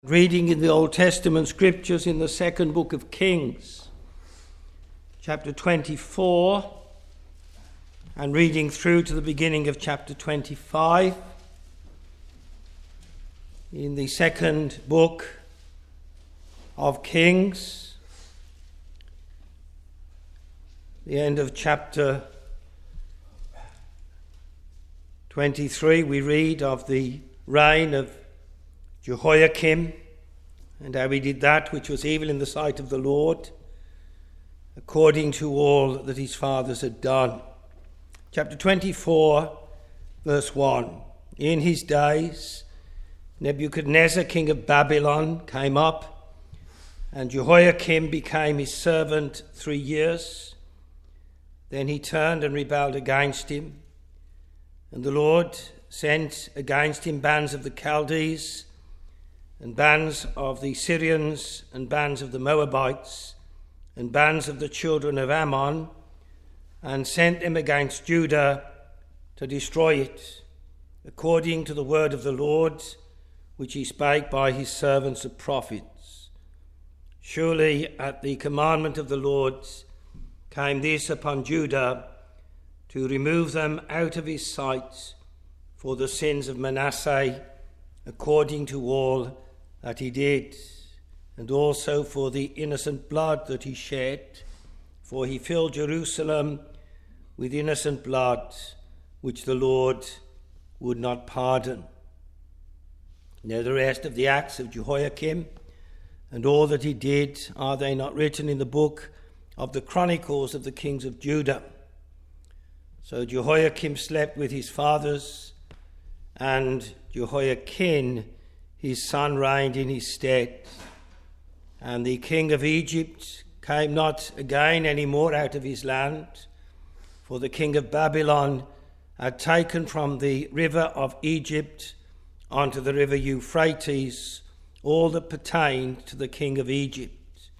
Reading in the Old Testament scriptures in the second book of Kings, chapter 24, and reading through to the beginning of chapter 25. In the second book of Kings, the end of chapter 23, we read of the reign of Jehoiakim, and how he did that which was evil in the sight of the Lord, according to all that his fathers had done. Chapter 24, verse 1. In his days, Nebuchadnezzar, king of Babylon, came up, and Jehoiakim became his servant 3 years. Then he turned and rebelled against him, and the Lord sent against him bands of the Chaldees, and bands of the Syrians, and bands of the Moabites, and bands of the children of Ammon, and sent them against Judah to destroy it, according to the word of the Lord, which he spake by his servants the prophets. Surely at the commandment of the Lord came this upon Judah, to remove them out of his sight for the sins of Manasseh, according to all that he did, and also for the innocent blood that he shed, for he filled Jerusalem with innocent blood, which the Lord would not pardon. Now the rest of the acts of Jehoiakim, and all that he did, are they not written in the book of the Chronicles of the kings of Judah? So Jehoiakim slept with his fathers, and Jehoiakim his son reigned in his stead. And the king of Egypt came not again any more out of his land, for the king of Babylon had taken from the river of Egypt unto the river Euphrates all that pertained to the king of Egypt.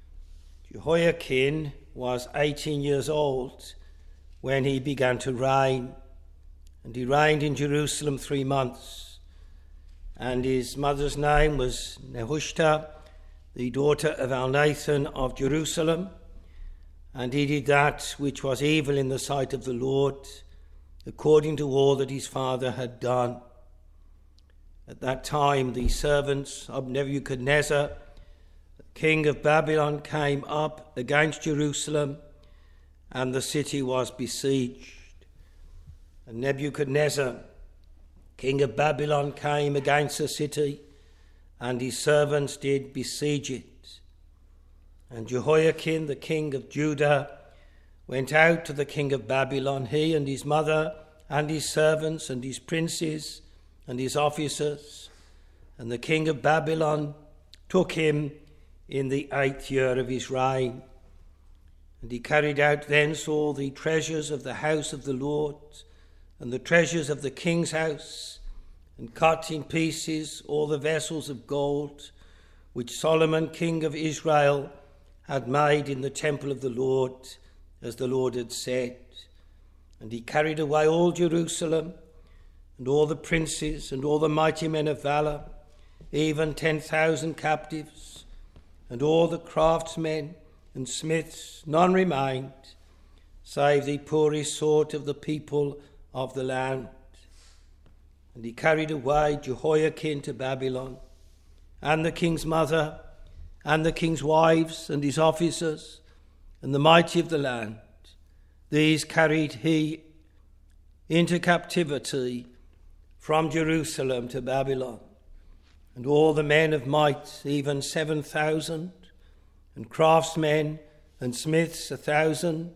Jehoiakim was 18 years old when he began to reign, and he reigned in Jerusalem 3 months. And his mother's name was Nehushta, the daughter of Elnathan of Jerusalem. And he did that which was evil in the sight of the Lord, according to all that his father had done. At that time the servants of Nebuchadnezzar, king of Babylon, came up against Jerusalem, and the city was besieged. And Nebuchadnezzar, king of Babylon, came against the city, and his servants did besiege it. And Jehoiakim, the king of Judah, went out to the king of Babylon, he and his mother, and his servants, and his princes, and his officers. And the king of Babylon took him in the 8th year of his reign. And he carried out thence all the treasures of the house of the Lord, and the treasures of the king's house, and cut in pieces all the vessels of gold which Solomon king of Israel had made in the temple of the Lord, as the Lord had said. And he carried away all Jerusalem, and all the princes, and all the mighty men of valor, even 10,000 captives, and all the craftsmen and smiths. None remained, save the poorest sort of the people of the land. And he carried away Jehoiakim to Babylon, and the king's mother, and the king's wives, and his officers, and the mighty of the land. These carried he into captivity from Jerusalem to Babylon. And all the men of might, even 7,000, and craftsmen and smiths 1,000,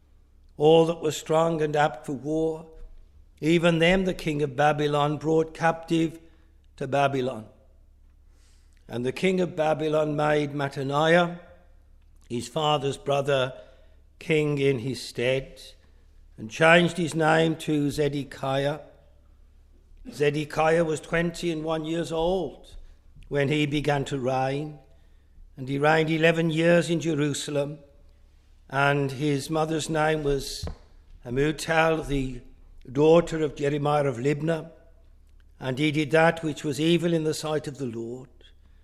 all that were strong and apt for war, even them the king of Babylon brought captive to Babylon. And the king of Babylon made Mattaniah, his father's brother, king in his stead, and changed his name to Zedekiah. Zedekiah was 21 years old when he began to reign, and he reigned 11 years in Jerusalem. And his mother's name was Hamutal, the daughter of Jeremiah of Libnah, and he did that which was evil in the sight of the Lord,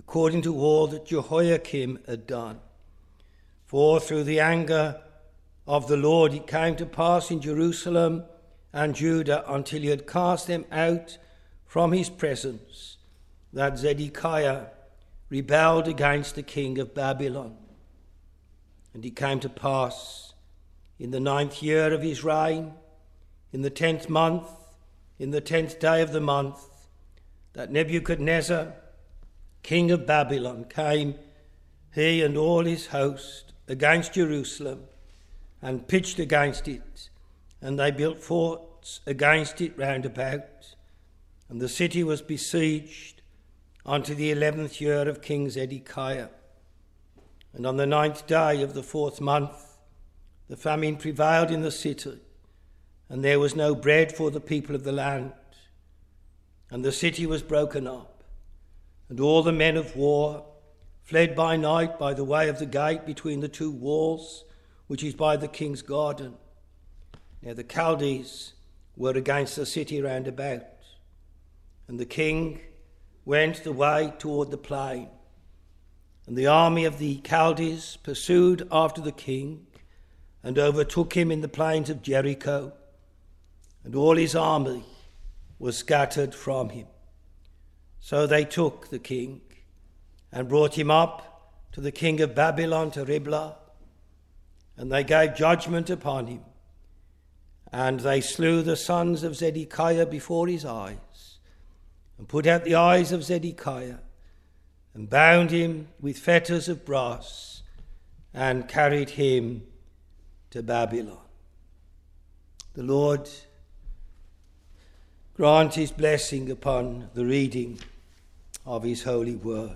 according to all that Jehoiakim had done. For through the anger of the Lord it came to pass in Jerusalem and Judah, until he had cast them out from his presence, that Zedekiah rebelled against the king of Babylon. And it came to pass in the 9th year of his reign, in the 10th month, in the 10th day of the month, that Nebuchadnezzar, king of Babylon, came, he and all his host, against Jerusalem, and pitched against it, and they built forts against it round about. And the city was besieged unto the 11th year of King Zedekiah. And on the 9th day of the 4th month, the famine prevailed in the city, and there was no bread for the people of the land. And the city was broken up, and all the men of war fled by night by the way of the gate between the two walls, which is by the king's garden. Now the Chaldees were against the city round about, and the king went the way toward the plain. And the army of the Chaldees pursued after the king, and overtook him in the plains of Jericho, and all his army was scattered from him. So they took the king, and brought him up to the king of Babylon to Riblah, and they gave judgment upon him. And they slew the sons of Zedekiah before his eyes, and put out the eyes of Zedekiah, and bound him with fetters of brass, and carried him to Babylon. The Lord grant his blessing upon the reading of his holy word.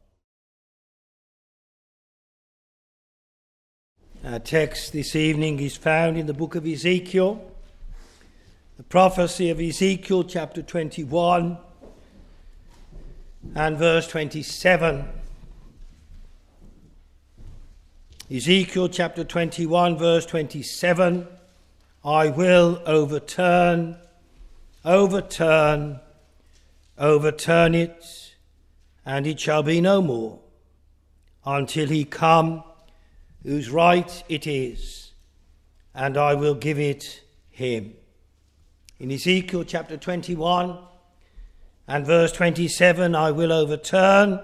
Our text this evening is found in the book of Ezekiel, the prophecy of Ezekiel chapter 21 and verse 27. Ezekiel chapter 21 verse 27, I will overturn it, and it shall be no more, until he come whose right it is, and I will give it him. In Ezekiel chapter 21 and verse 27, I will overturn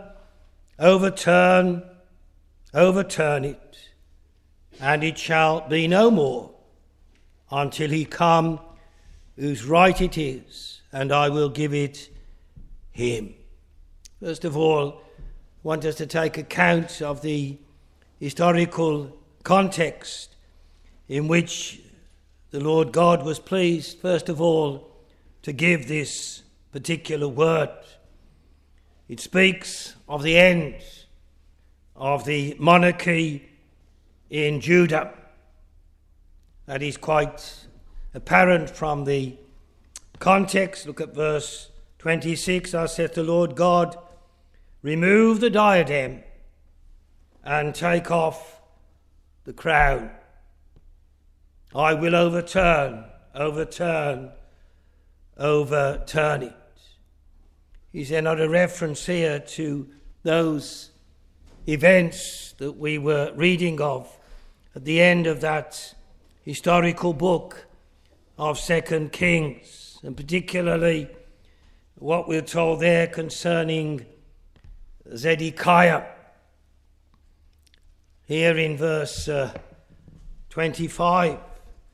it, and it shall be no more, until he come whose right it is, and I will give it him. First of all, I want us to take account of the historical context in which the Lord God was pleased, first of all, to give this particular word. It speaks of the end of the monarchy in Judah. That is quite apparent from the context. Look at verse 26. Thus saith the Lord God, remove the diadem and take off the crown. I will overturn it. Is there not a reference here to those events that we were reading of at the end of that historical book of 2 Kings, and particularly what we're told there concerning Zedekiah? Here in verse 25,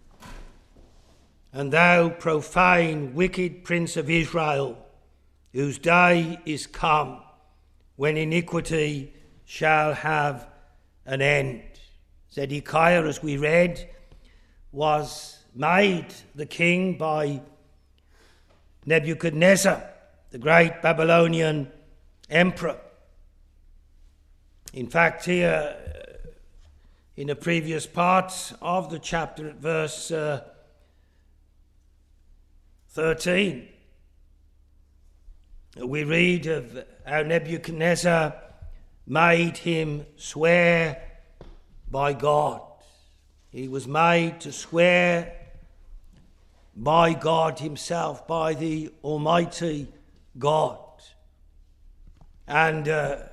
and thou profane, wicked prince of Israel, whose day is come, when iniquity shall have an end. Zedekiah, as we read, was made the king by Nebuchadnezzar, the great Babylonian emperor. In fact, here in the previous part of the chapter at verse 13, we read of how Nebuchadnezzar made him swear by God. He was made to swear by God himself, by the Almighty God. And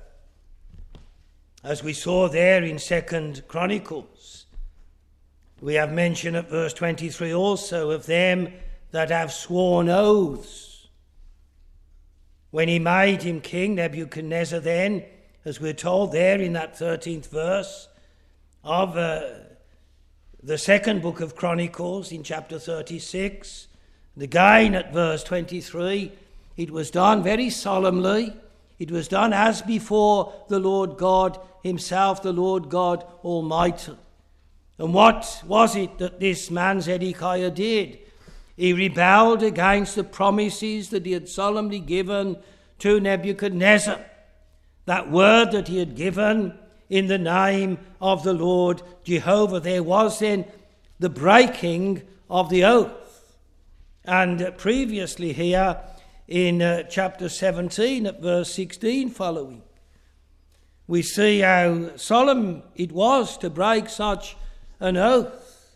as we saw there in 2 Chronicles, we have mention at verse 23 also of them that have sworn oaths. When he made him king, Nebuchadnezzar then, as we're told there in that 13th verse of the second book of Chronicles in chapter 36, and again at verse 23, it was done very solemnly. It was done as before the Lord God himself, the Lord God Almighty. And what was it that this man Zedekiah did? He rebelled against the promises that he had solemnly given to Nebuchadnezzar. That word that he had given in the name of the Lord Jehovah. There was then the breaking of the oath. And previously here in chapter 17 at verse 16 following, we see how solemn it was to break such an oath.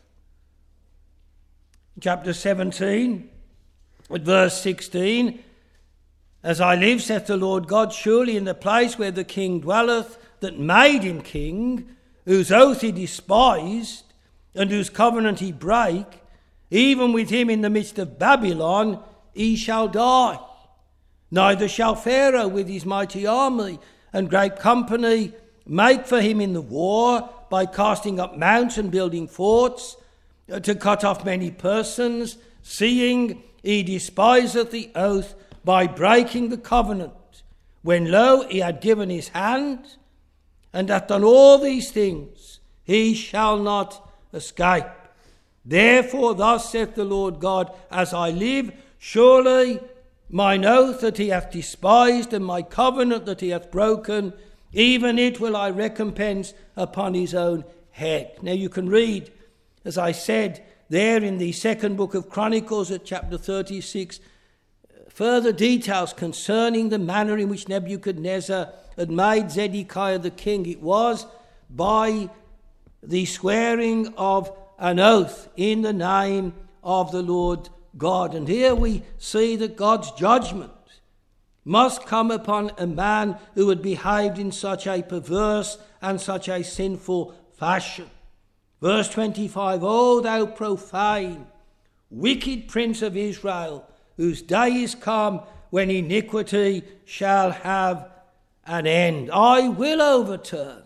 Chapter 17 at verse 16, as I live, saith the Lord God, surely in the place where the king dwelleth, that made him king, whose oath he despised, and whose covenant he brake, even with him in the midst of Babylon, he shall die. Neither shall Pharaoh with his mighty army and great company make for him in the war, by casting up mounts and building forts, to cut off many persons, seeing he despiseth the oath by breaking the covenant, when lo, he had given his hand, and hath done all these things, he shall not escape. Therefore thus saith the Lord God, as I live, surely mine oath that he hath despised, and my covenant that he hath broken, even it will I recompense upon his own head. Now you can read, as I said, there in the second book of Chronicles at chapter 36, further details concerning the manner in which Nebuchadnezzar had made Zedekiah the king. It was by the swearing of an oath in the name of the Lord God. And here we see that God's judgment must come upon a man who had behaved in such a perverse and such a sinful fashion. Verse 25, O thou profane, wicked prince of Israel, whose day is come when iniquity shall have an end. I will overturn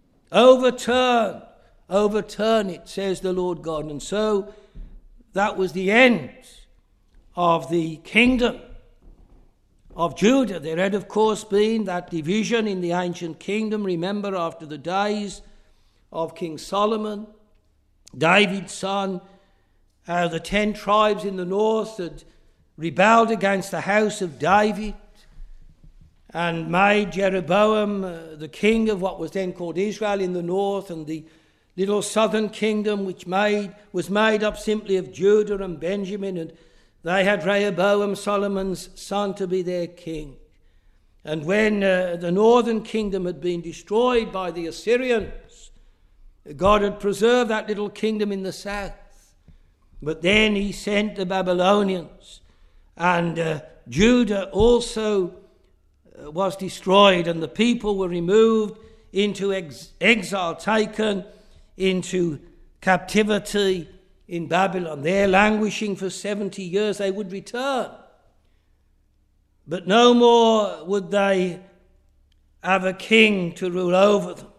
it, says the Lord God. And so that was the end of the kingdom of Judah. There had, of course, been that division in the ancient kingdom. Remember, after the days of King Solomon, David's son, how the 10 tribes in the north had rebelled against the house of David and made Jeroboam the king of what was then called Israel in the north, and the little southern kingdom which was made up simply of Judah and Benjamin, and they had Rehoboam, Solomon's son, to be their king. And when the northern kingdom had been destroyed by the Assyrians, God had preserved that little kingdom in the south. But then he sent the Babylonians, and Judah also was destroyed, and the people were removed into exile, taken into captivity in Babylon. There languishing for 70 years, they would return. But no more would they have a king to rule over them.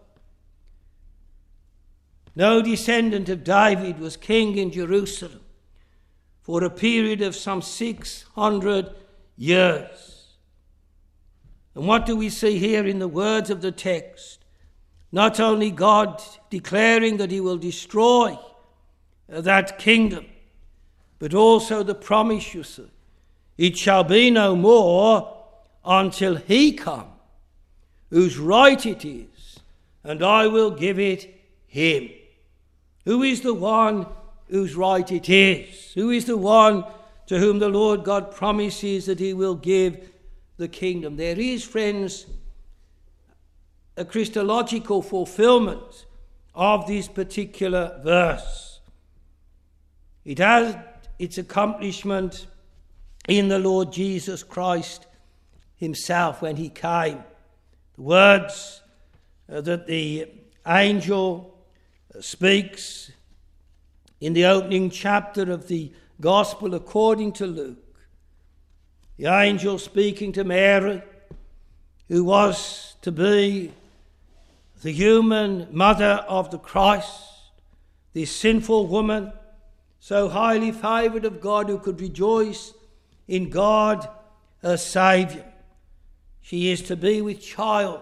No descendant of David was king in Jerusalem for a period of some 600 years. And what do we see here in the words of the text? Not only God declaring that he will destroy that kingdom, but also the promise, you see, it shall be no more until he come, whose right it is, and I will give it him. Who is the one whose right it is? Who is the one to whom the Lord God promises that he will give the kingdom? There is, friends, a Christological fulfillment of this particular verse. It has its accomplishment in the Lord Jesus Christ himself when he came The words that the angel speaks in the opening chapter of the Gospel according to Luke. The angel speaking to Mary, who was to be the human mother of the Christ, this sinful woman, so highly favoured of God, who could rejoice in God, her Saviour. She is to be with child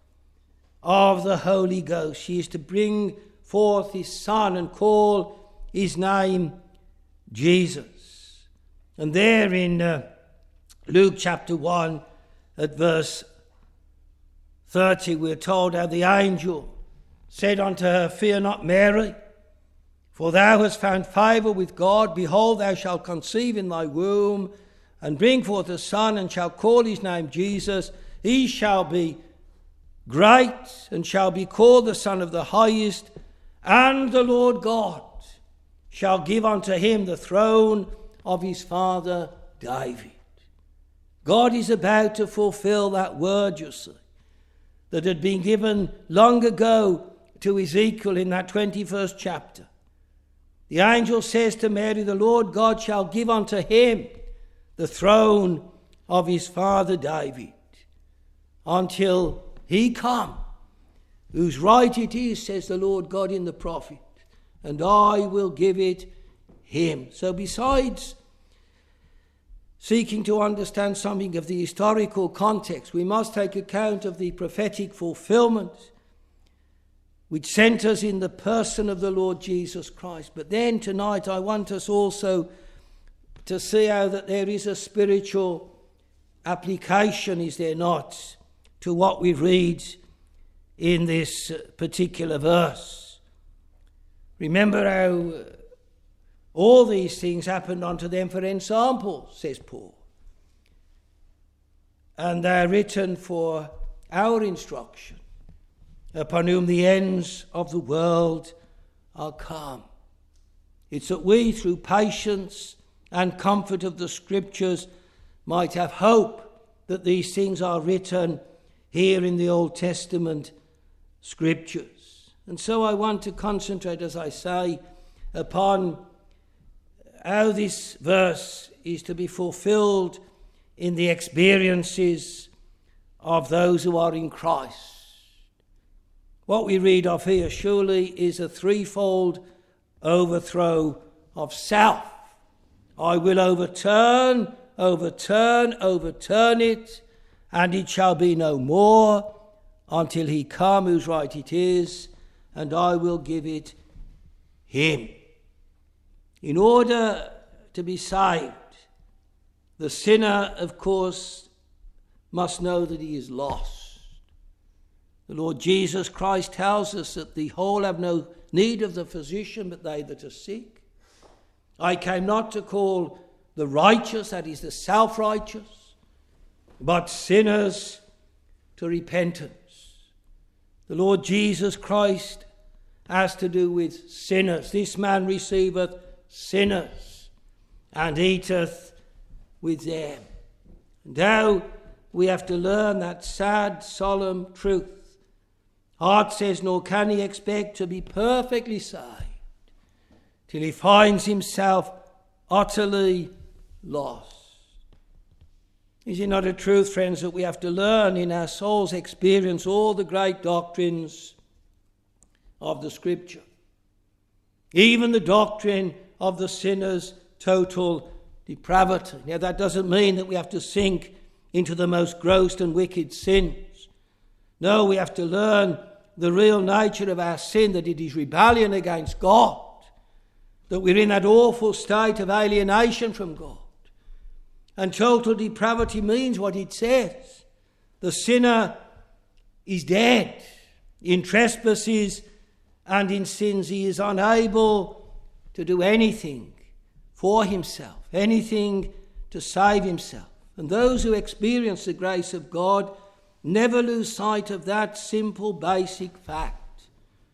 of the Holy Ghost. She is to bring forth his Son and call his name Jesus. And there in Luke chapter 1 at verse 30, we're told how the angel said unto her, Fear not, Mary, for thou hast found favour with God. Behold, thou shalt conceive in thy womb, and bring forth a son, and shall call his name Jesus. He shall be great, and shall be called the Son of the Highest, and the Lord God shall give unto him the throne of his father David. God is about to fulfill that word, you see, that had been given long ago to Ezekiel in that 21st chapter. The angel says to Mary, the Lord God shall give unto him the throne of his father David, until he come, whose right it is, says the Lord God in the prophet, and I will give it him. So besides seeking to understand something of the historical context, we must take account of the prophetic fulfillment which centers in the person of the Lord Jesus Christ. But then tonight I want us also to see how that there is a spiritual application, is there not, to what we read in this particular verse. Remember how all these things happened unto them for ensample, says Paul. And they are written for our instruction, upon whom the ends of the world are come. It's that we, through patience and comfort of the Scriptures, might have hope that these things are written here in the Old Testament Scriptures. And so I want to concentrate, as I say, upon how this verse is to be fulfilled in the experiences of those who are in Christ. What we read of here surely is a threefold overthrow of self. I will overturn it, and it shall be no more until he come whose right it is, and I will give it him. In order to be saved, the sinner, of course, must know that he is lost. The Lord Jesus Christ tells us that the whole have no need of the physician, but they that are sick. I came not to call the righteous, that is the self-righteous, but sinners to repentance. The Lord Jesus Christ has to do with sinners. This man receiveth sinners and eateth with them. And now we have to learn that sad, solemn truth. Hart says, nor can he expect to be perfectly saved till he finds himself utterly lost. Is it not a truth, friends, that we have to learn in our soul's experience all the great doctrines of the Scripture? Even the doctrine of the sinner's total depravity. Now, that doesn't mean that we have to sink into the most gross and wicked sins. No, we have to learn the real nature of our sin, that it is rebellion against God, that we're in that awful state of alienation from God. And total depravity means what it says. The sinner is dead in trespasses and in sins. He is unable to do anything for himself, anything to save himself. And those who experience the grace of God never lose sight of that simple, basic fact.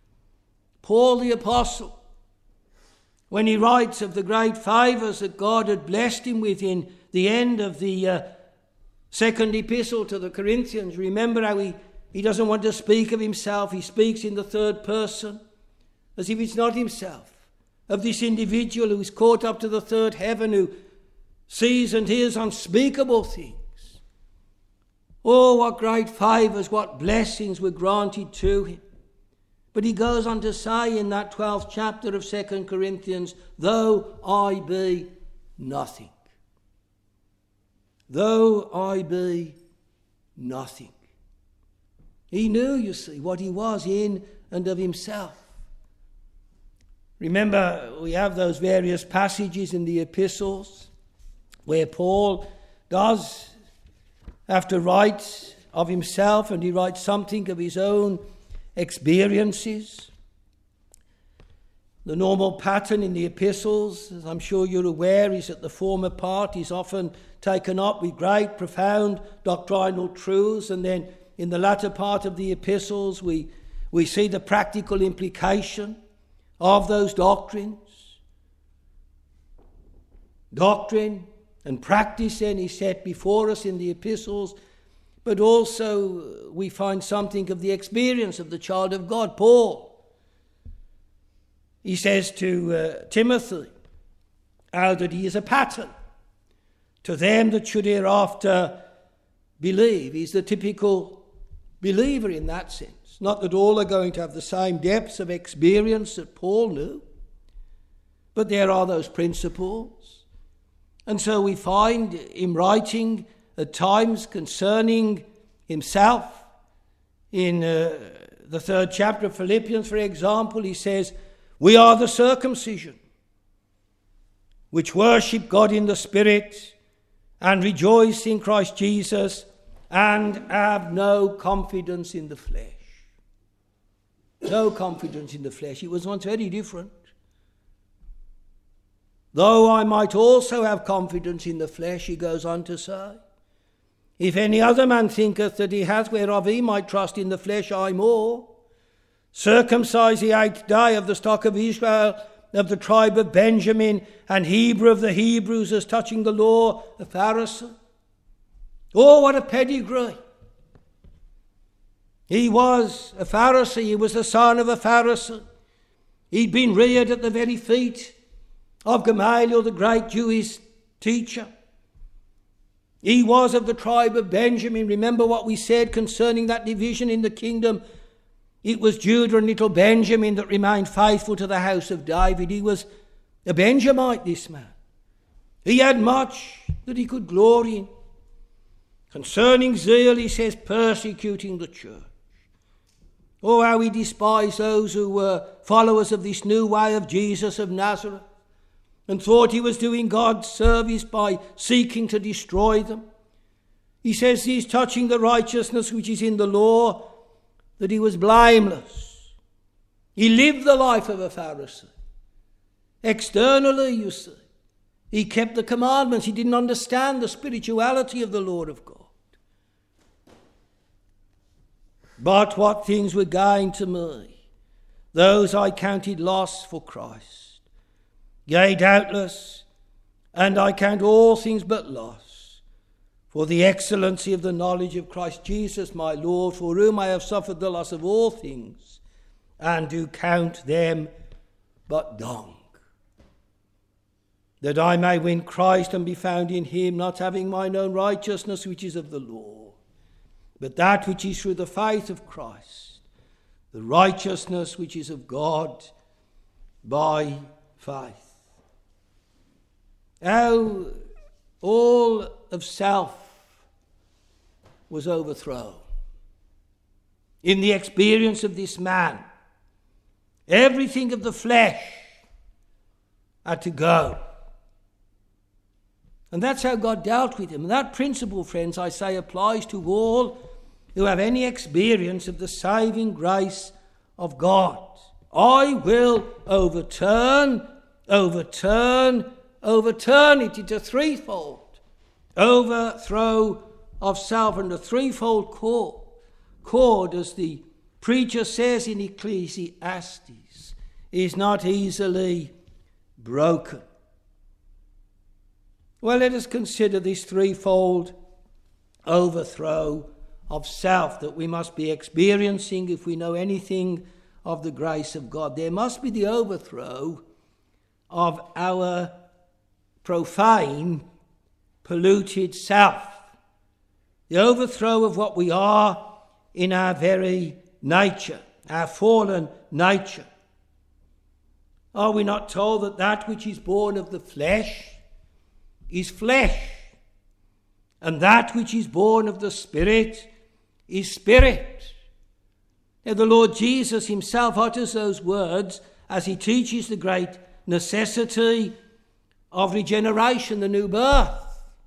Paul the Apostle, when he writes of the great favours that God had blessed him with in the end of the second epistle to the Corinthians, remember how he he doesn't want to speak of himself. He speaks in the third person, as if it's not himself, of this individual who is caught up to the third heaven, who sees and hears unspeakable things. Oh, what great favours, what blessings were granted to him. But he goes on to say in that 12th chapter of 2 Corinthians, though I be nothing. Though I be nothing. He knew, you see, what he was in and of himself. Remember, we have those various passages in the epistles where Paul does have to write of himself, and he writes something of his own experiences. The normal pattern in the epistles, as I'm sure you're aware, is that the former part is often taken up with great, profound doctrinal truths, and then in the latter part of the epistles we see the practical implication of those doctrines. Doctrine and practice then is set before us in the epistles, but also we find something of the experience of the child of God, Paul. He says to Timothy how that he is a pattern to them that should hereafter believe. He's the typical believer in that sense. Not that all are going to have the same depths of experience that Paul knew, but there are those principles. And so we find him writing at times concerning himself. In the 3rd chapter of Philippians, for example, he says, we are the circumcision, which worship God in the Spirit and rejoice in Christ Jesus and have no confidence in the flesh. No confidence in the flesh. It was once very different. Though I might also have confidence in the flesh, he goes on to say, if any other man thinketh that he hath whereof he might trust in the flesh, I more. Circumcised the 8th day, of the stock of Israel, of the tribe of Benjamin, and Hebrew of the Hebrews, as touching the law, a Pharisee. Oh, what a pedigree. He was a Pharisee. He was the son of a Pharisee. He'd been reared at the very feet of Gamaliel, the great Jewish teacher. He was of the tribe of Benjamin. Remember what we said concerning that division in the kingdom. It was Judah and little Benjamin that remained faithful to the house of David. He was a Benjamite, this man. He had much that he could glory in. Concerning zeal, he says, persecuting the church. Oh, how he despised those who were followers of this new way of Jesus of Nazareth, and thought he was doing God's service by seeking to destroy them. He says he's touching the righteousness which is in the law, that he was blameless. He lived the life of a Pharisee. Externally, you see, he kept the commandments. He didn't understand the spirituality of the Lord of God. But what things were gain to me, those I counted loss for Christ. Yea, doubtless, and I count all things but loss, for the excellency of the knowledge of Christ Jesus my Lord, for whom I have suffered the loss of all things, and do count them but dung, that I may win Christ and be found in him, not having mine own righteousness which is of the law, but that which is through the faith of Christ, the righteousness which is of God by faith. How all of self was overthrown in the experience of this man. Everything of the flesh had to go. And that's how God dealt with him. And that principle, friends, I say, applies to all who have any experience of the saving grace of God. I will overturn it into threefold. Overthrow of self, and a threefold cord, as the preacher says in Ecclesiastes, is not easily broken. Well, let us consider this threefold overthrow of self that we must be experiencing if we know anything of the grace of God. There must be the overthrow of our profane, polluted self. The overthrow of what we are in our very nature, our fallen nature. Are we not told that that which is born of the flesh is flesh, and that which is born of the Spirit is spirit? Now the Lord Jesus himself utters those words as he teaches the great necessity of regeneration, the new birth.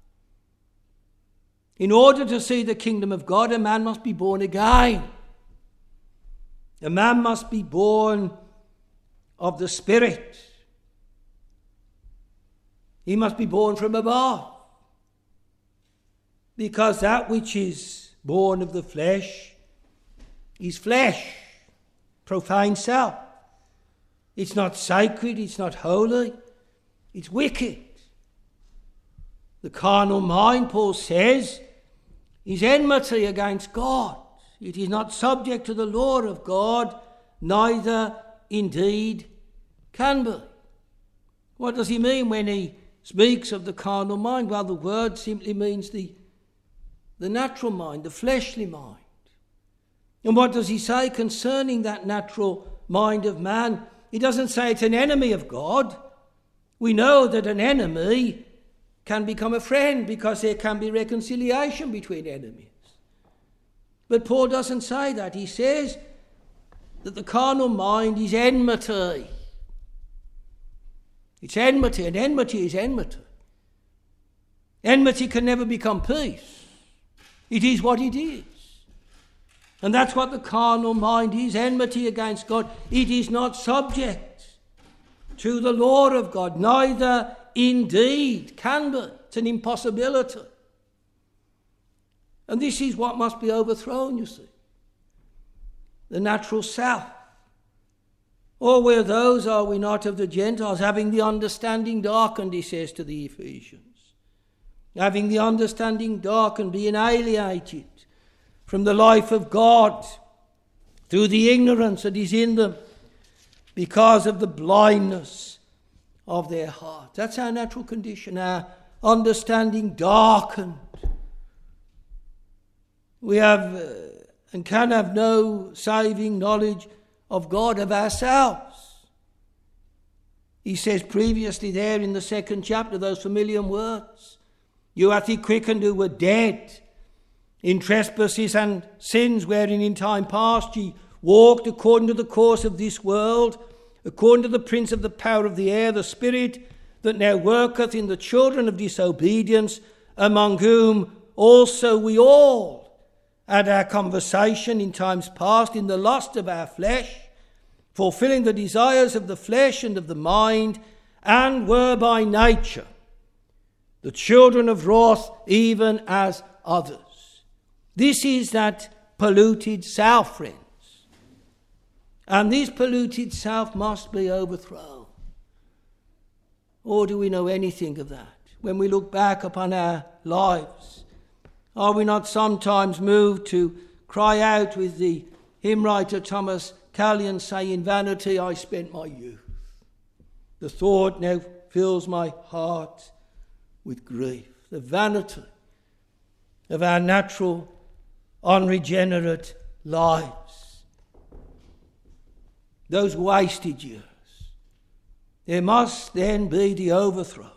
In order to see the kingdom of God, a man must be born again. A man must be born of the Spirit. He must be born from above. Because that which is born of the flesh is flesh, profane self. It's not sacred, it's not holy, it's wicked. The carnal mind, Paul says, is enmity against God. It is not subject to the law of God, neither indeed can be. What does he mean when he speaks of the carnal mind? Well, the word simply means the natural mind, the fleshly mind. And what does he say concerning that natural mind of man? He doesn't say it's an enemy of God. We know that an enemy can become a friend because there can be reconciliation between enemies. But Paul doesn't say that. He says that the carnal mind is enmity. It's enmity, and enmity is enmity. Enmity can never become peace. It is what it is. And that's what the carnal mind is, enmity against God. It is not subject to the law of God, neither indeed can be. It's an impossibility. And this is what must be overthrown, you see. The natural self. Or we're those, are we not, of the Gentiles, having the understanding darkened, he says to the Ephesians. Having the understanding darkened, being alienated from the life of God through the ignorance that is in them because of the blindness of their heart. That's our natural condition, our understanding darkened. We have and can have no saving knowledge of God, of ourselves. He says previously there in the 2nd chapter, those familiar words, you hath he quickened who were dead in trespasses and sins, wherein in time past ye walked according to the course of this world, according to the prince of the power of the air, the spirit that now worketh in the children of disobedience, among whom also we all had our conversation in times past in the lust of our flesh, fulfilling the desires of the flesh and of the mind, and were by nature the children of wrath, even as others. This is that polluted self, friends. And this polluted self must be overthrown. Or do we know anything of that? When we look back upon our lives, are we not sometimes moved to cry out with the hymn writer Thomas Callion, say, in vanity I spent my youth. The thought now fills my heart with grief. The vanity of our natural, unregenerate lives. Those wasted years. There must then be the overthrow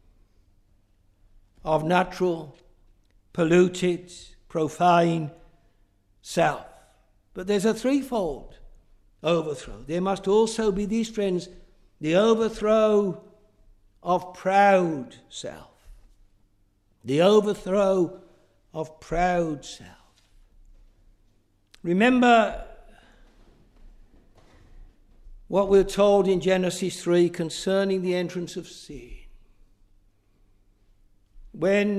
of natural, polluted, profane self. But there's a threefold overthrow. There must also be these, friends, the overthrow of proud self. The overthrow of proud self. Remember what we're told in Genesis 3 concerning the entrance of sin. When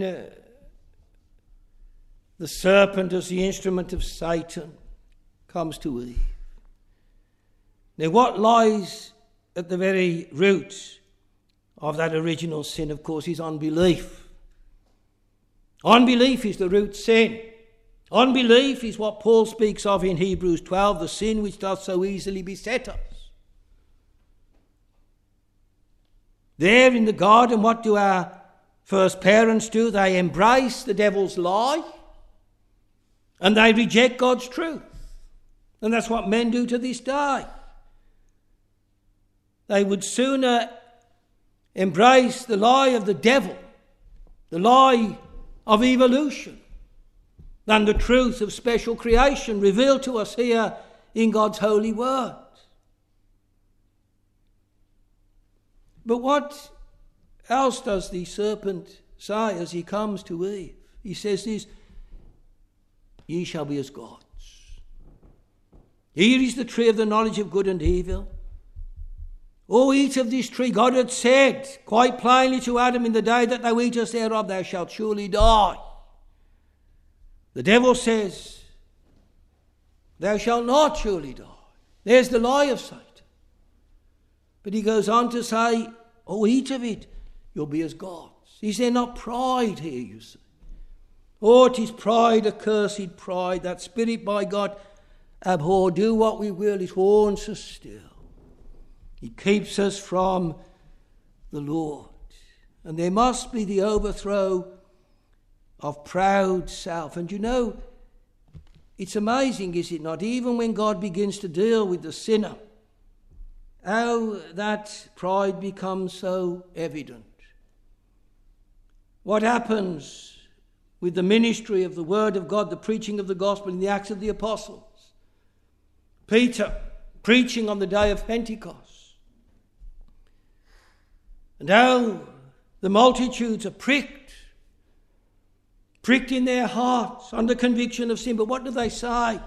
the serpent, as the instrument of Satan, comes to Eve. Now, what lies at the very root of that original sin, of course, is unbelief. Unbelief is the root sin. Unbelief is what Paul speaks of in Hebrews 12, the sin which does so easily beset us. There in the garden, what do our first parents do? They embrace the devil's lie and they reject God's truth. And that's what men do to this day. They would sooner embrace the lie of the devil, the lie of evolution, than the truth of special creation revealed to us here in God's holy word. But what else does the serpent say as he comes to Eve? He says this, ye shall be as gods. Here is the tree of the knowledge of good and evil. Oh, eat of this tree. God had said quite plainly to Adam, in the day that thou eatest thereof, thou shalt surely die. The devil says, thou shalt not surely die. There's the lie of Satan. But he goes on to say, oh, eat of it, you'll be as gods. Is there not pride here, you see? Oh, it is pride, accursed pride, that spirit by God abhor. Do what we will, it haunts us still. It keeps us from the Lord. And there must be the overthrow of proud self. And you know, it's amazing, is it not? Even when God begins to deal with the sinner, how that pride becomes so evident. What happens with the ministry of the Word of God, the preaching of the gospel in the Acts of the Apostles? Peter preaching on the day of Pentecost. And how the multitudes are pricked in their hearts under conviction of sin. But what do they say?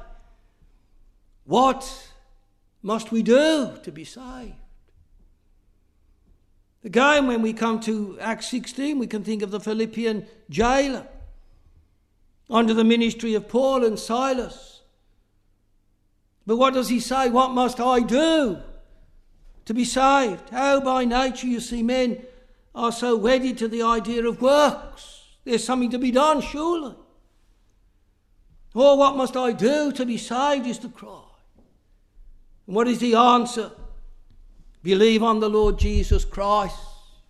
What must we do to be saved? Again, when we come to Acts 16, we can think of the Philippian jailer under the ministry of Paul and Silas. But what does he say? What must I do to be saved? How by nature, you see, men are so wedded to the idea of works. There's something to be done, surely. Oh, what must I do to be saved is the cry. And what is the answer? Believe on the Lord Jesus Christ.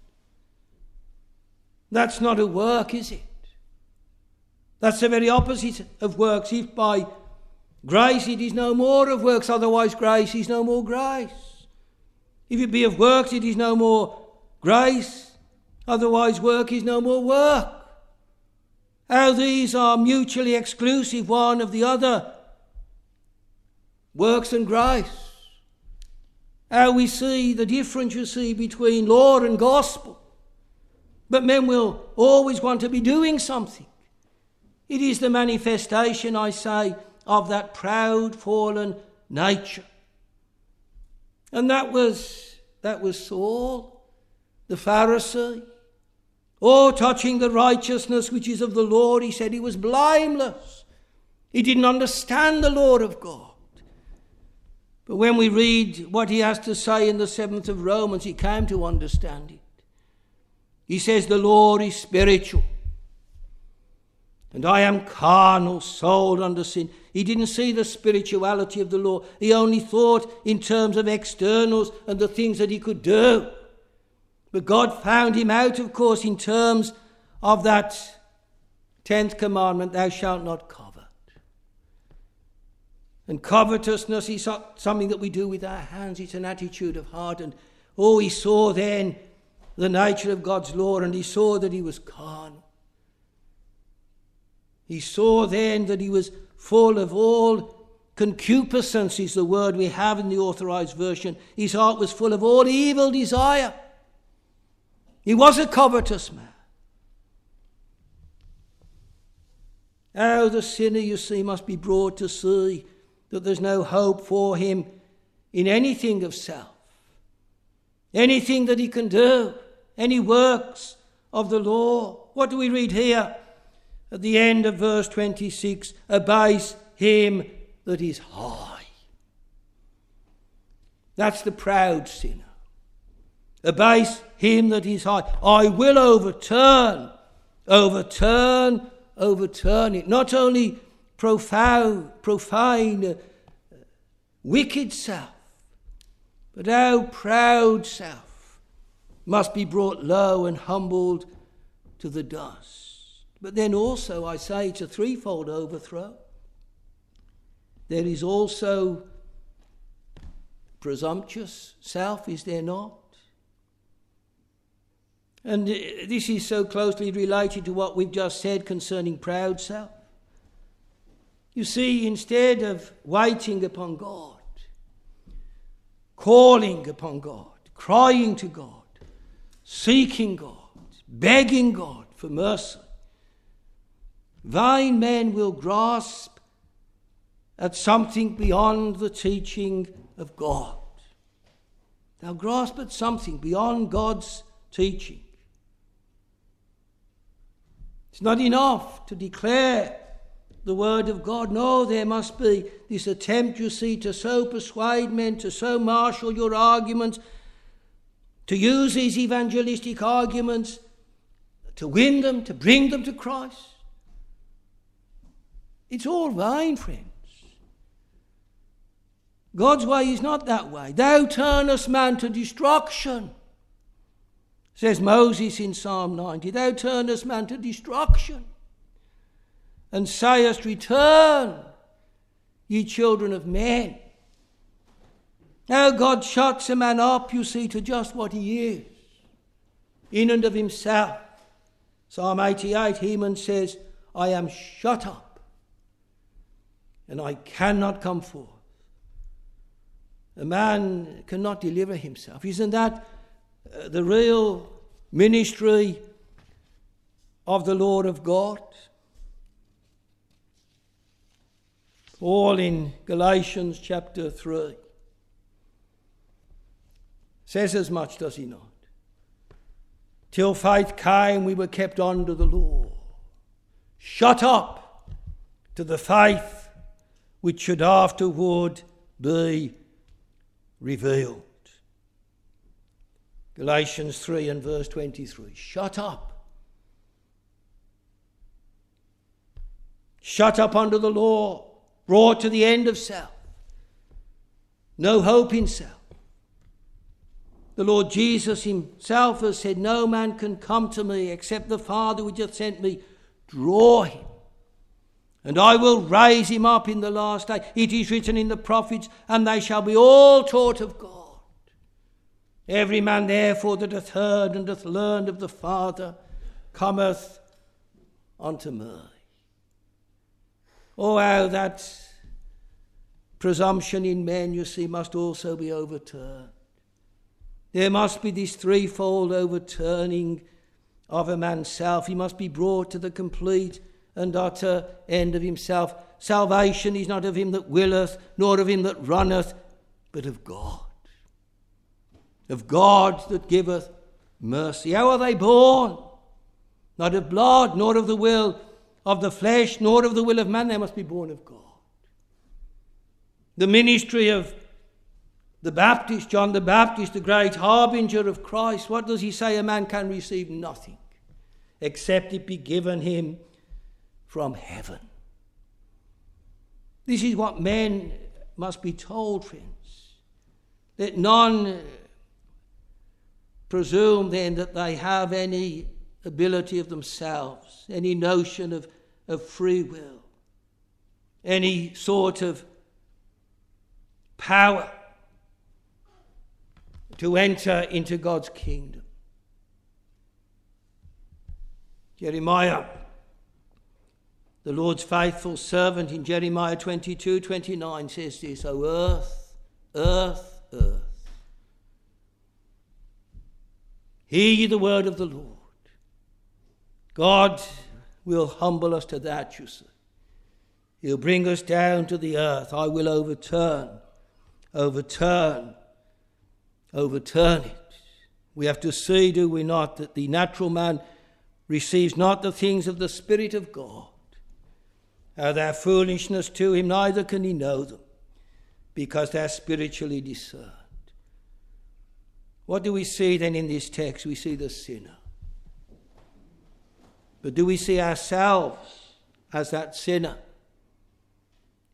That's not a work, is it? That's the very opposite of works. If by grace it is no more of works, otherwise grace is no more grace. If it be of works, it is no more grace, otherwise work is no more work. How these are mutually exclusive one of the other, works and grace. How we see the difference, you see, between law and gospel. But men will always want to be doing something. It is the manifestation, I say, of that proud, fallen nature. And that was Saul, the Pharisee. Oh, touching the righteousness which is of the Lord, he said he was blameless. He didn't understand the law of God. But when we read what he has to say in the 7th of Romans, he came to understand it. He says the law is spiritual, and I am carnal, sold under sin. He didn't see the spirituality of the law. He only thought in terms of externals and the things that he could do. But God found him out, of course, in terms of that 10th commandment, thou shalt not covet. And covetousness is not something that we do with our hands. It's an attitude of heart. And he saw then the nature of God's law, and he saw that he was carnal. He saw then that he was full of all concupiscence, is the word we have in the Authorized Version. His heart was full of all evil desire. He was a covetous man. How the sinner, you see, must be brought to see that there's no hope for him in anything of self, anything that he can do, any works of the law. What do we read here at the end of verse 26? Abase him that is high. That's the proud sinner. Abase him that is high. I will overturn it. Not only profane, wicked self, but our proud self must be brought low and humbled to the dust. But then also, I say, it's a threefold overthrow. There is also presumptuous self, is there not? And this is so closely related to what we've just said concerning proud self. You see, instead of waiting upon God, calling upon God, crying to God, seeking God, begging God for mercy, vain men will grasp at something beyond the teaching of God. They'll grasp at something beyond God's teaching. It's not enough to declare the word of God. No, there must be this attempt, you see, to so persuade men, to so marshal your arguments, to use these evangelistic arguments, to win them, to bring them to Christ. It's all vain, friends. God's way is not that way. Thou turnest man to destruction, says Moses in Psalm 90. Thou turnest man to destruction, and sayest, return, ye children of men. Now God shuts a man up, you see, to just what he is, in and of himself. Psalm 88, Heman says, I am shut up, and I cannot come forth. A man cannot deliver himself. Isn't that the real ministry of the Lord of God? All in Galatians chapter 3. Says as much, does he not? Till faith came, we were kept under the law, shut up to the faith which should afterward be revealed. Galatians 3 and verse 23. Shut up. Shut up under the law, brought to the end of self. No hope in self. The Lord Jesus himself has said, no man can come to me except the Father which hath sent me draw him. And I will raise him up in the last day. It is written in the prophets, and they shall be all taught of God. Every man therefore that hath heard and hath learned of the Father cometh unto me. Oh, how that presumption in men, you see, must also be overturned. There must be this threefold overturning of a man's self. He must be brought to the complete and utter end of himself. Salvation is not of him that willeth, nor of him that runneth, but of God. Of God that giveth mercy. How are they born? Not of blood, nor of the will of the flesh, nor of the will of man. They must be born of God. The ministry of the Baptist, John the Baptist, the great harbinger of Christ, what does he say? A man can receive nothing except it be given him from heaven. This is what men must be told, friends. Let none presume then that they have any ability of themselves, any notion of free will, any sort of power to enter into God's kingdom. Jeremiah, the Lord's faithful servant, in Jeremiah 22:29 says this, O earth, earth, earth, hear ye the word of the Lord. God will humble us to that, you see. He'll bring us down to the earth. I will overturn it. We have to see, do we not, that the natural man receives not the things of the Spirit of God. How they're foolishness to him, neither can he know them, because they're spiritually discerned. What do we see then in this text? We see the sinner. But do we see ourselves as that sinner?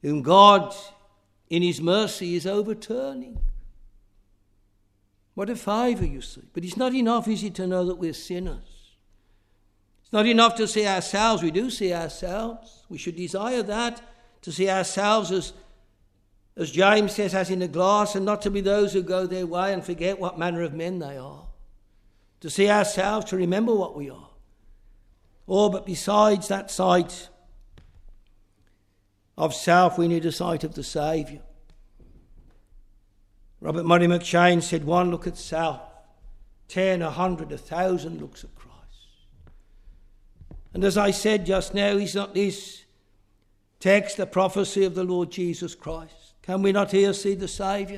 whom God in his mercy is overturning. What a favour, you see. But it's not enough, is it, to know that we're sinners. It's not enough to see ourselves. We do see ourselves. We should desire that, to see ourselves as James says, as in a glass, and not to be those who go their way and forget what manner of men they are. To see ourselves, to remember what we are. Oh, but besides that sight of self, we need a sight of the Saviour. Robert Murray McCheyne said, one look at self, 10, 100, 1,000 looks at Christ. And as I said just now, is not this text a prophecy of the Lord Jesus Christ? Can we not here see the Saviour?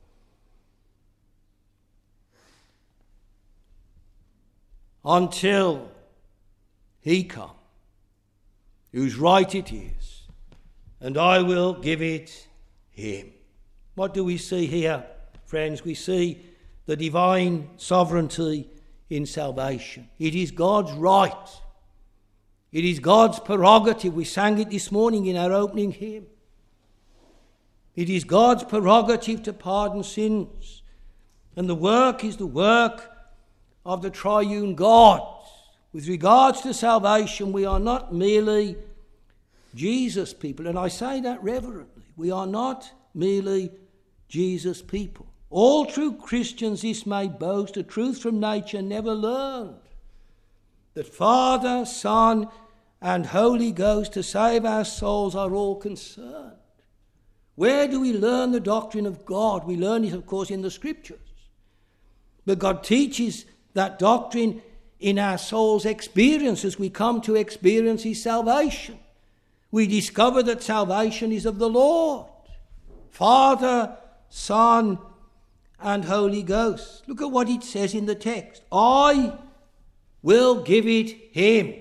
Until he come, whose right it is, and I will give it him. What do we see here, friends? We see the divine sovereignty in salvation. It is God's right. It is God's prerogative. We sang it this morning in our opening hymn. It is God's prerogative to pardon sins. And the work is the work of the triune God. With regards to salvation, we are not merely Jesus people. And I say that reverently. We are not merely Jesus people. All true Christians this may boast, a truth from nature never learned, that Father, Son, and Holy Ghost to save our souls are all concerned. Where do we learn the doctrine of God? We learn it, of course, in the Scriptures. But God teaches that doctrine in our soul's experience as we come to experience his salvation. We discover that salvation is of the Lord, Father, Son, and Holy Ghost. Look at what it says in the text. I will give it him.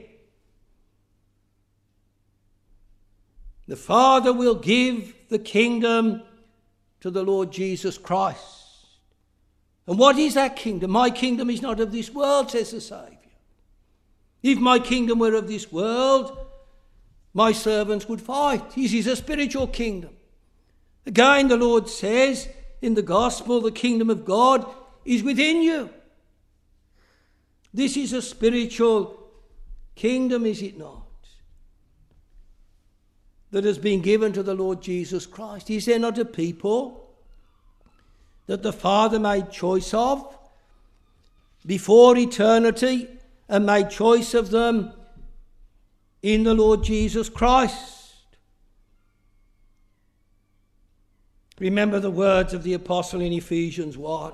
The Father will give the kingdom to the Lord Jesus Christ. And what is that kingdom? My kingdom is not of this world, says the Saviour. If my kingdom were of this world, my servants would fight. This is a spiritual kingdom. Again, the Lord says in the gospel, the kingdom of God is within you. This is a spiritual kingdom, is it not? That has been given to the Lord Jesus Christ. Is there not a people that the Father made choice of before eternity and made choice of them in the Lord Jesus Christ? Remember the words of the apostle in Ephesians 1.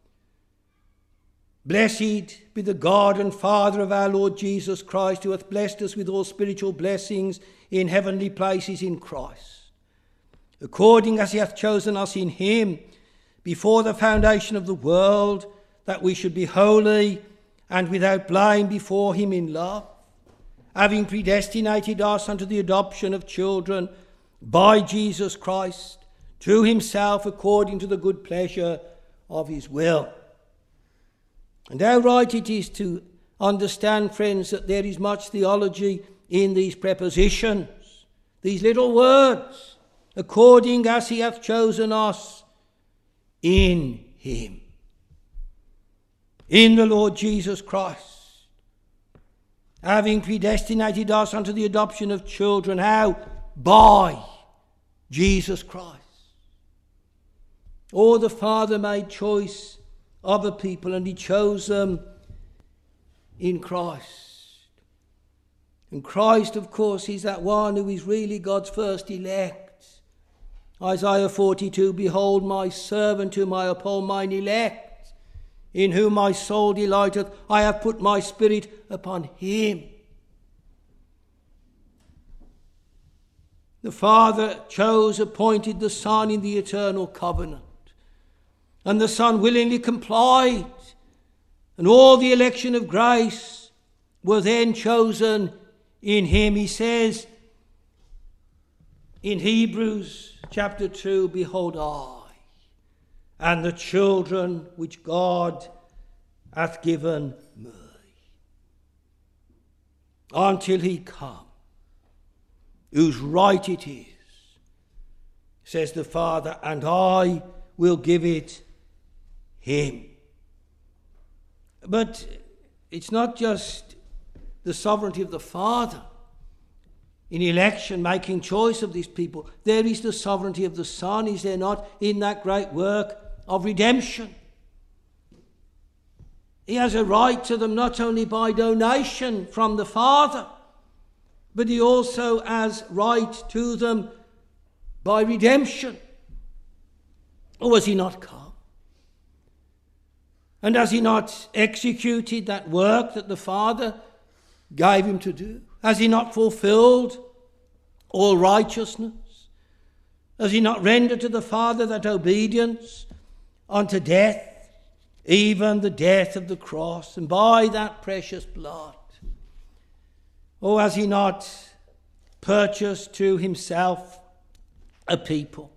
Blessed be the God and Father of our Lord Jesus Christ, who hath blessed us with all spiritual blessings in heavenly places in Christ, according as he hath chosen us in him before the foundation of the world, that we should be holy and without blame before him in love, having predestinated us unto the adoption of children by Jesus Christ, to himself according to the good pleasure of his will. And how right it is to understand, friends, that there is much theology in these prepositions, these little words, according as he hath chosen us in him, in the Lord Jesus Christ, having predestinated us unto the adoption of children. How? By Jesus Christ. Or the Father made choice of a people, and he chose them in Christ. And Christ, of course, is that one who is really God's first elect. Isaiah 42, behold my servant whom I uphold, mine elect, in whom my soul delighteth. I have put my spirit upon him. The Father chose, appointed the Son in the eternal covenant. And the Son willingly complied. And all the election of grace were then chosen in him. He says in Hebrews chapter 2, behold I, and the children which God hath given me, until he come, whose right it is, says the Father, and I will give it him. But it's not just the sovereignty of the Father in election, making choice of these people. There is the sovereignty of the Son, is there not, in that great work of redemption? He has a right to them not only by donation from the Father, but he also has right to them by redemption. Or has he not come? And has he not executed that work that the Father gave him to do? Has he not fulfilled all righteousness? Has he not rendered to the Father that obedience unto death, even the death of the cross, and by that precious blood? Or has he not purchased to himself a people?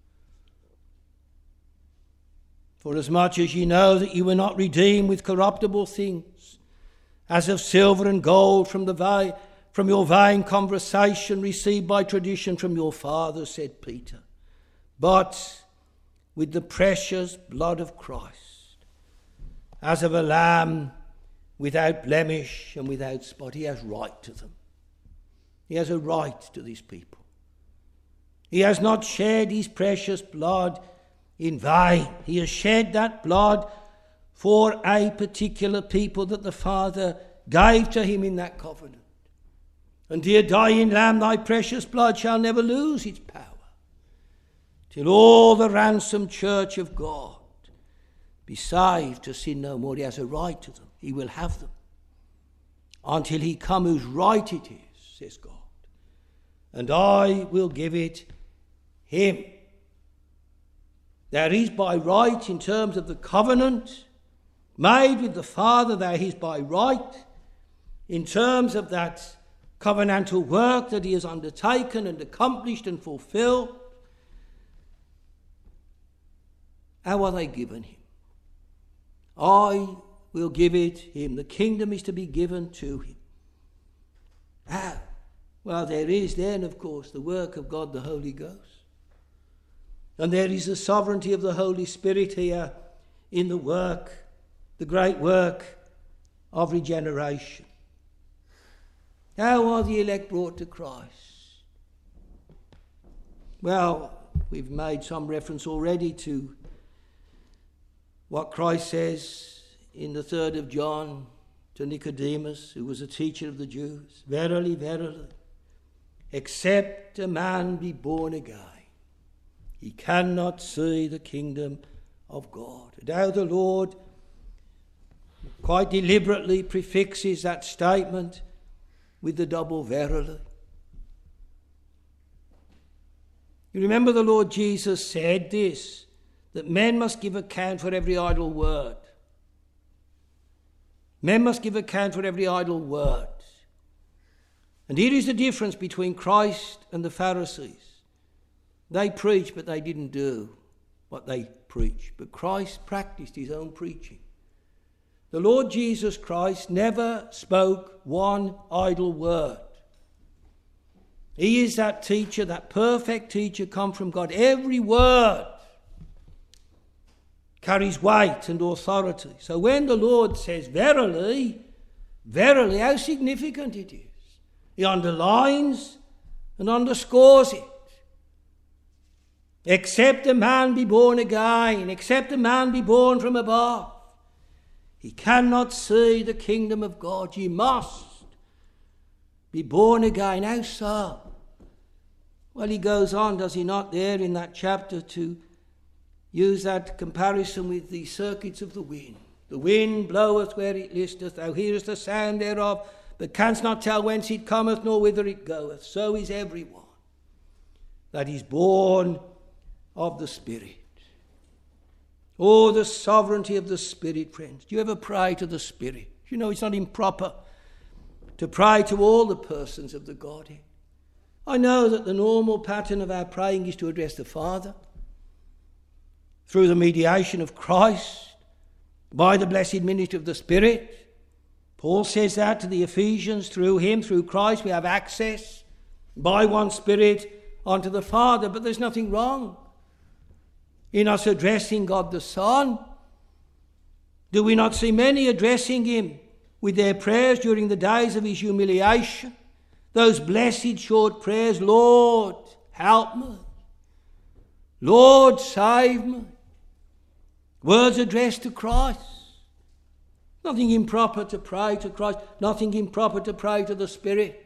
For as much as ye know that ye were not redeemed with corruptible things, as of silver and gold from your vain conversation received by tradition from your fathers, said Peter, but with the precious blood of Christ, as of a lamb without blemish and without spot. He has right to them. He has a right to these people. He has not shed his precious blood in vain. He has shed that blood for a particular people that the Father gave to him in that covenant. And dear dying Lamb, thy precious blood shall never lose its power, till all the ransomed church of God be saved to sin no more. He has a right to them. He will have them until he come whose right it is, says God. And I will give it him. There is by right in terms of the covenant made with the Father, there is by right in terms of that covenantal work that he has undertaken and accomplished and fulfilled. How are they given him? I will give it him. The kingdom is to be given to him. How? Well, there is then, of course, the work of God the Holy Ghost. And there is the sovereignty of the Holy Spirit here in the work, the great work of regeneration. How are the elect brought to Christ? Well, we've made some reference already to what Christ says in the 3rd of John to Nicodemus, who was a teacher of the Jews. Verily, verily, except a man be born again, he cannot see the kingdom of God. And how the Lord quite deliberately prefixes that statement with the double verily. You remember the Lord Jesus said this, that men must give account for every idle word. Men must give account for every idle word. And here is the difference between Christ and the Pharisees. They preached, but they didn't do what they preached. But Christ practiced his own preaching. The Lord Jesus Christ never spoke one idle word. He is that teacher, that perfect teacher come from God. Every word carries weight and authority. So when the Lord says, verily, verily, how significant it is. He underlines and underscores it. Except a man be born again, except a man be born from above, he cannot see the kingdom of God. Ye must be born again. How so? Well, he goes on, does he not, there in that chapter to use that comparison with the circuits of the wind. The wind bloweth where it listeth, thou hearest the sound thereof, but canst not tell whence it cometh, nor whither it goeth. So is everyone that is born of the Spirit. Oh, the sovereignty of the Spirit, friends. Do you ever pray to the Spirit? You know, it's not improper to pray to all the persons of the Godhead. I know that the normal pattern of our praying is to address the Father through the mediation of Christ, by the blessed ministry of the Spirit. Paul says that to the Ephesians, through him, through Christ, we have access by one Spirit unto the Father. But there's nothing wrong in us addressing God the Son. Do we not see many addressing him with their prayers during the days of his humiliation? Those blessed short prayers, Lord, help me. Lord, save me. Words addressed to Christ. Nothing improper to pray to Christ. Nothing improper to pray to the Spirit.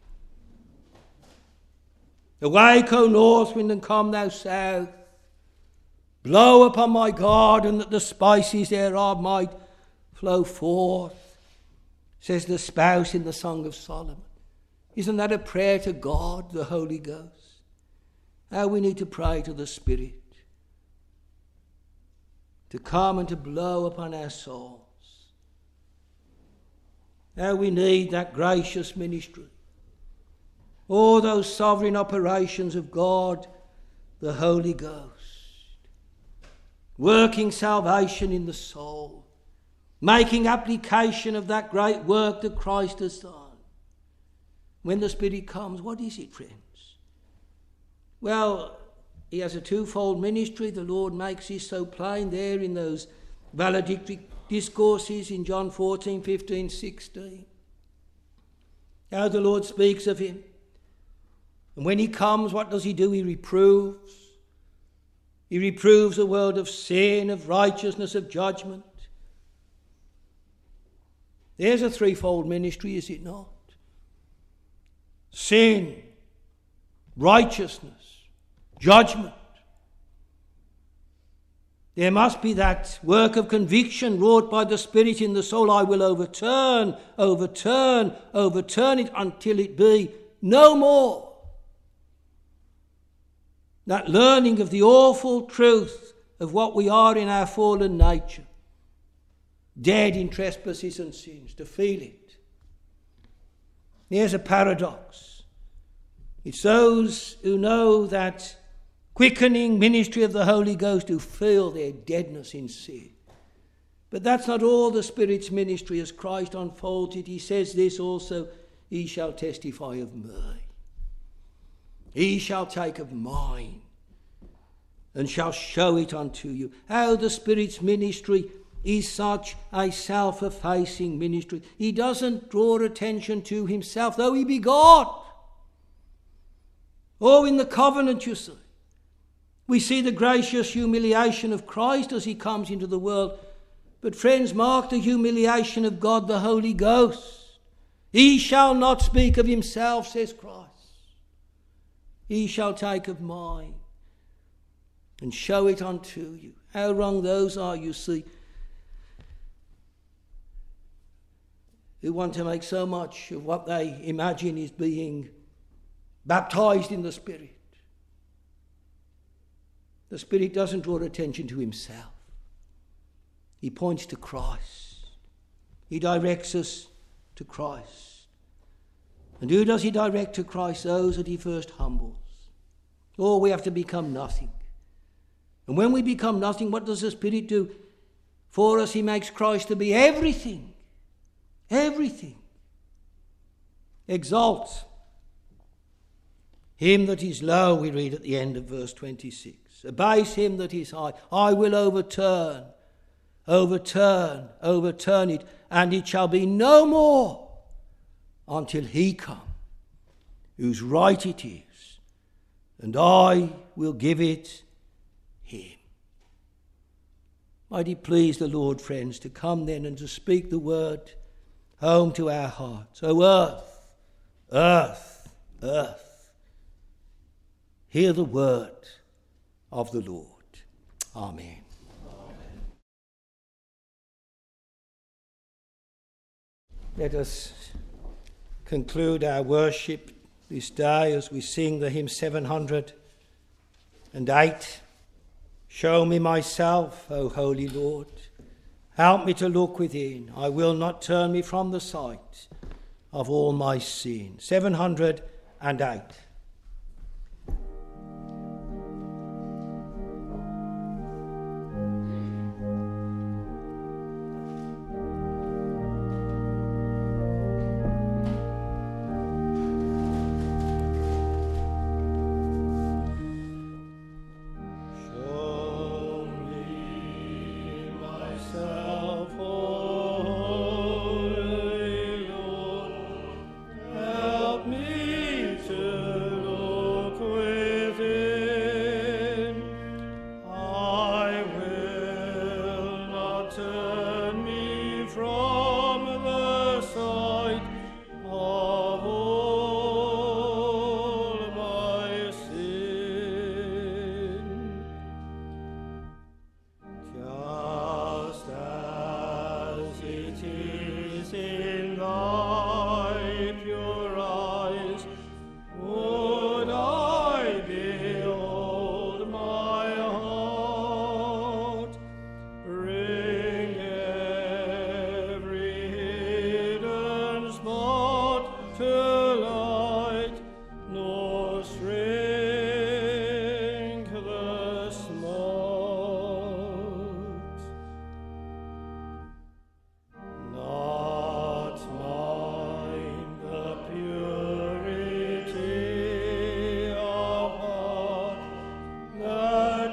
Awake, O north wind, and come thou south. Blow upon my garden that the spices thereof might flow forth, says the spouse in the Song of Solomon. Isn't that a prayer to God, the Holy Ghost? How we need to pray to the Spirit to come and to blow upon our souls. How we need that gracious ministry. All those sovereign operations of God, the Holy Ghost, working salvation in the soul, making application of that great work that Christ has done. When the Spirit comes, what is it, friends? Well, he has a twofold ministry. The Lord makes this so plain there in those valedictory discourses in John 14, 15, 16. How the Lord speaks of him. And when he comes, what does he do? He reproves. He reproves the world of sin, of righteousness, of judgment. There's a threefold ministry, is it not? Sin, righteousness, judgment. There must be that work of conviction wrought by the Spirit in the soul. I will overturn it until it be no more. That learning of the awful truth of what we are in our fallen nature, dead in trespasses and sins, to feel it. Here's a paradox. It's those who know that quickening ministry of the Holy Ghost who feel their deadness in sin. But that's not all the Spirit's ministry as Christ unfolds it. He says this also, he shall testify of me. He shall take of mine and shall show it unto you. How the Spirit's ministry is such a self-effacing ministry. He doesn't draw attention to himself, though he be God. Oh, in the covenant, you see, we see the gracious humiliation of Christ as he comes into the world. But friends, mark the humiliation of God, the Holy Ghost. He shall not speak of himself, says Christ. He shall take of mine and show it unto you. How wrong those are, you see, who want to make so much of what they imagine is being baptized in the Spirit. The Spirit doesn't draw attention to himself. He points to Christ. He directs us to Christ. And who does he direct to Christ? Those that he first humbles. Oh, we have to become nothing. And when we become nothing, what does the Spirit do for us? He makes Christ to be everything. Everything. Exalt him that is low, we read at the end of verse 26. Abase him that is high. I will overturn it, and it shall be no more until he come, whose right it is, and I will give it him. Might it please the Lord, friends, to come then and to speak the word home to our hearts. O earth, earth, earth, hear the word of the Lord. Amen. Let us conclude our worship this day as we sing the hymn 708. Show me myself, O Holy Lord. Help me to look within. I will not turn me from the sight of all my sin. 708.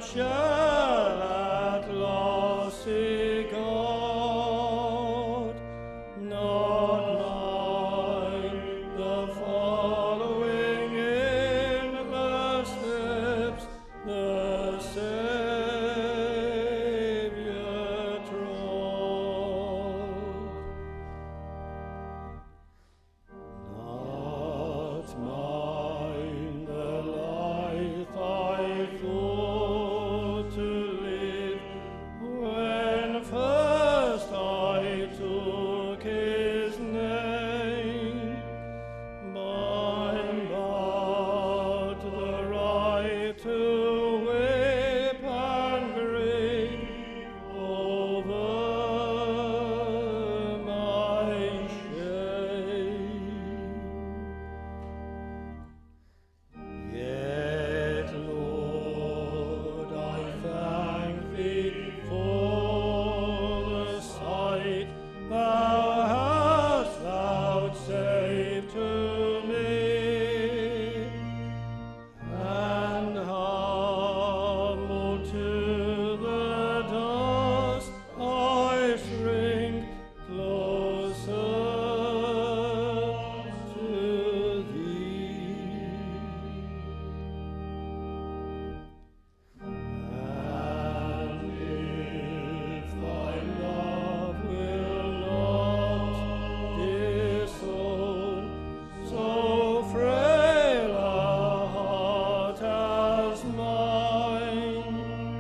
shall at last see God, not mine the following in the steps the Saviour trod. Not mine the life I thought to live, when first I took his name, mine but the right to whip and grave over my shame. Yet, Lord, I thank thee for the sight thou hast vouchsafed to me, and humble to the dust I shrink closer to thee. And if thy love will not disown so frail a heart as mine,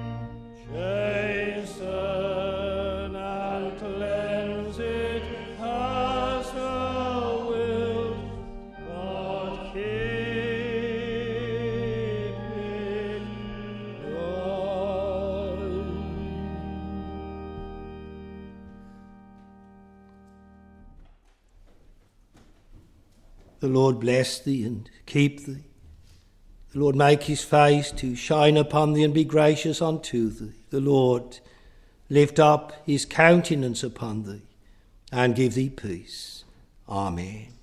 chasten and cleanse it as thou wilt, but keep it right. The Lord bless thee and keep thee. The Lord make his face to shine upon thee and be gracious unto thee. The Lord lift up his countenance upon thee and give thee peace. Amen.